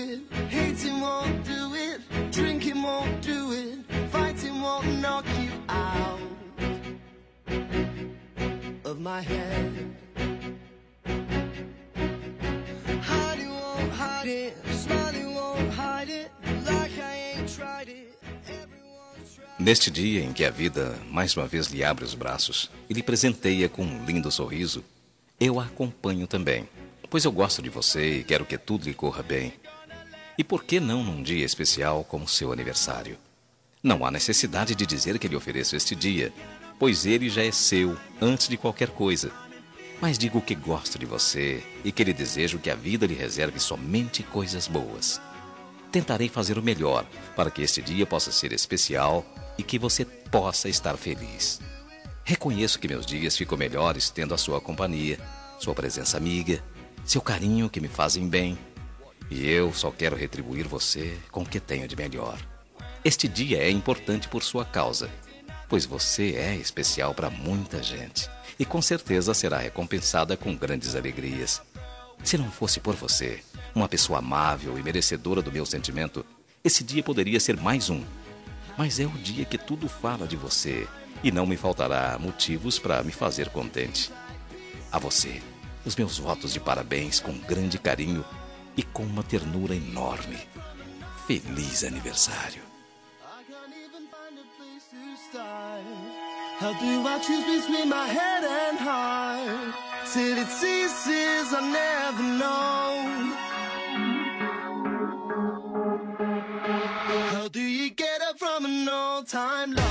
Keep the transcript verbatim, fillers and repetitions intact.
it. Hating won't do it. Drinking won't do it. Fighting won't knock you out of my head. Hiding won't hide it. Smiling won't hide it. Like I ain't tried it. Neste dia em que a vida mais uma vez lhe abre os braços e lhe presenteia com um lindo sorriso, eu a acompanho também, pois eu gosto de você e quero que tudo lhe corra bem. E por que não num dia especial como seu aniversário? Não há necessidade de dizer que lhe ofereço este dia, pois ele já é seu antes de qualquer coisa. Mas digo que gosto de você e que lhe desejo que a vida lhe reserve somente coisas boas. Tentarei fazer o melhor para que este dia possa ser especial e que você possa estar feliz. Reconheço que meus dias ficam melhores tendo a sua companhia, sua presença amiga, seu carinho que me fazem bem. E eu só quero retribuir você com o que tenho de melhor. Este dia é importante por sua causa, pois você é especial para muita gente e com certeza será recompensada com grandes alegrias. Se não fosse por você, uma pessoa amável e merecedora do meu sentimento, esse dia poderia ser mais um. Mas é o dia que tudo fala de você e não me faltará motivos para me fazer contente. A você, os meus votos de parabéns com grande carinho e com uma ternura enorme. Feliz aniversário. How do I choose between my head and heart? Till it ceases, I never know. How do you get up from an old time low?